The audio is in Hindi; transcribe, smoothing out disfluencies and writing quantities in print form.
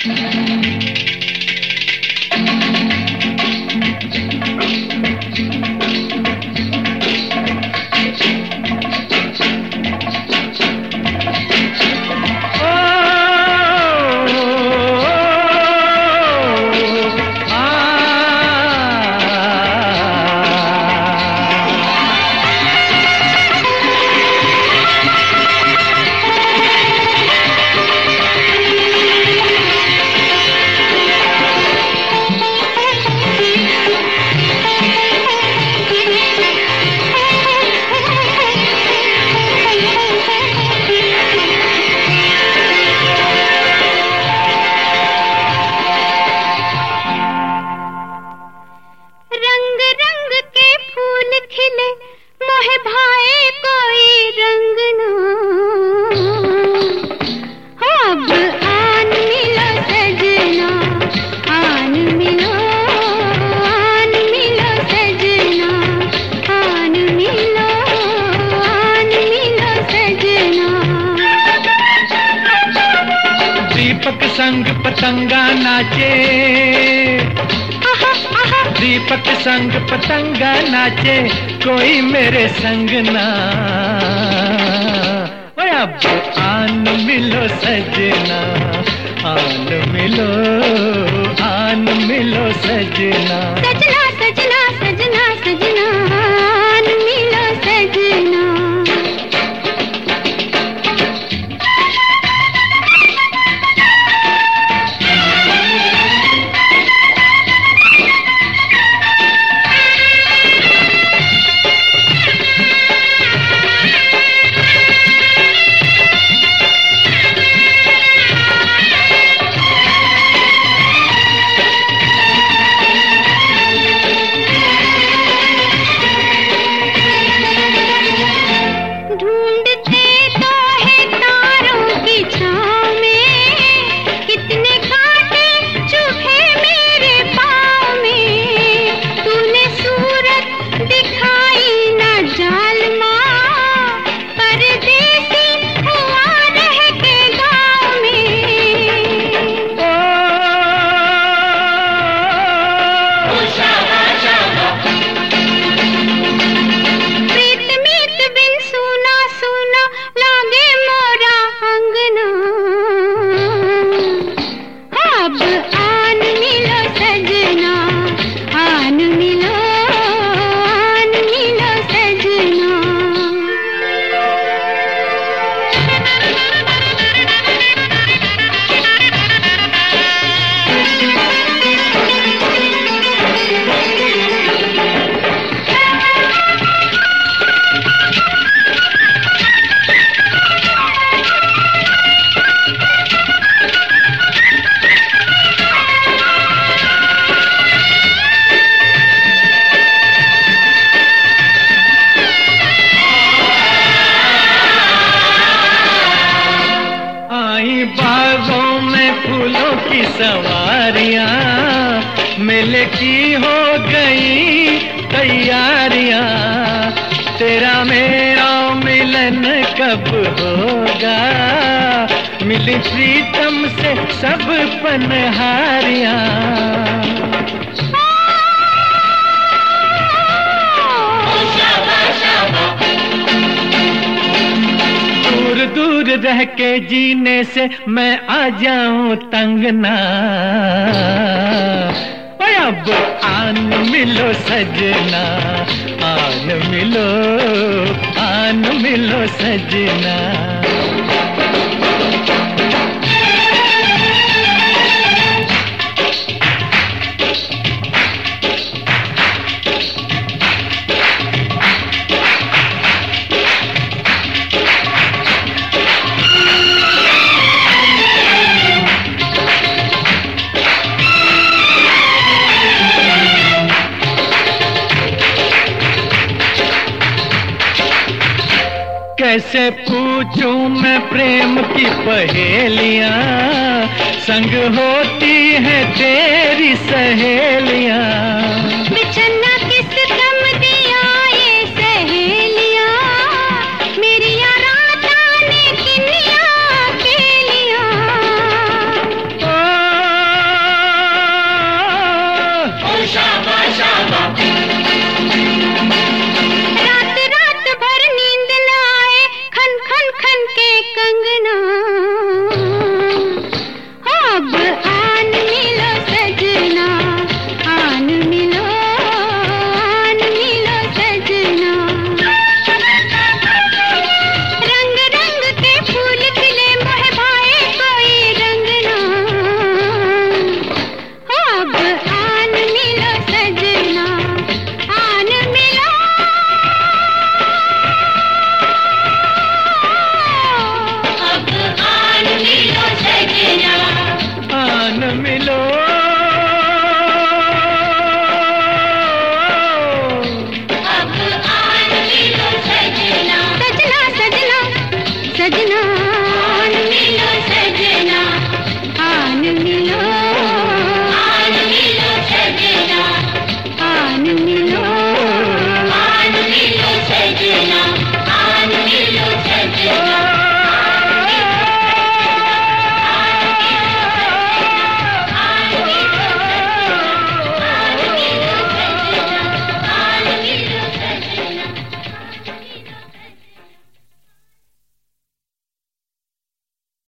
दीपक संग पतंगा नाचे, दीपक संग पतंगा नाचे, कोई मेरे संग ना। अब आन मिलो सजना, आन मिलो, आन मिलो सजना, सजना सजना सजना सजना, आन मिलो सजना। बागों में फूलों की सवारियां, मेले की हो गई तैयारियां, तेरा मेरा मिलन कब होगा, मिली प्रीतम से सब पनहारियां। दूर रह के जीने से मैं आ जाऊं तंग ना। अब आन मिलो सजना, आन मिलो, आन मिलो सजना। कैसे पूछूं मैं प्रेम की पहेलियां, संग होती है तेरी सहेलियां। बिछड़ना किस कम दिया ये सहेलियां, मेरी रात ने किनिया खेलियां। मिलो